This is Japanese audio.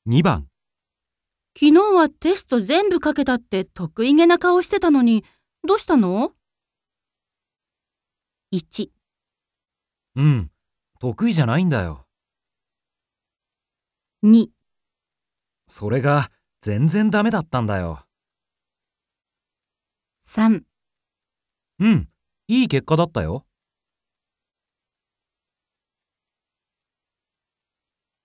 2番。 昨日はテスト全部書けたって得意げな顔してたのに、どうしたの？ 1、 うん、得意じゃないんだよ。 2、 それが全然ダメだったんだよ。 3。 うん、いい結果だったよ。